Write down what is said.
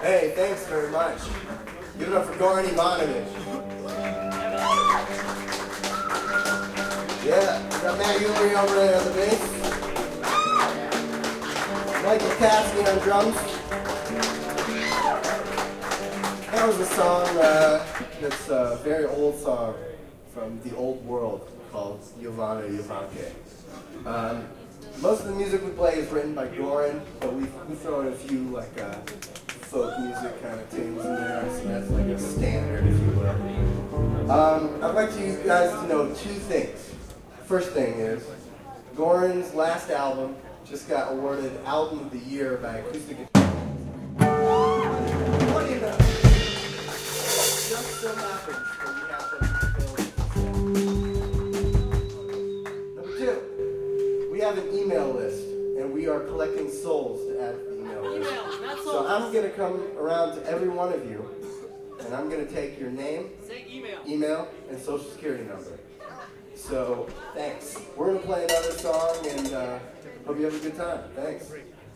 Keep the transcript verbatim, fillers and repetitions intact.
Hey, thanks very much. Give it up for Goran Ivanovic. Yeah, we got Matt Hewley over there on the bass. Michael Cassidy on drums. That was a song uh, that's a very old song from the old world called Jovana Jovanke. Um, most of the music we play is written by Goran, but we we throw in a few like uh, folk music kind of tunes in there, so that's like a standard, if you will. Um, I'd like you guys to know two things. First thing is, Goran's last album just got awarded Album of the Year by Acoustic Guitar. What do you know? Just so happens when you happen to Number two, we have an email list, and we are collecting souls to add to the email list. So I'm going to come around to every one of you, and I'm going to take your name, Say email. email, and social security number. So, thanks. We're going to play another song, and uh, hope you have a good time. Thanks.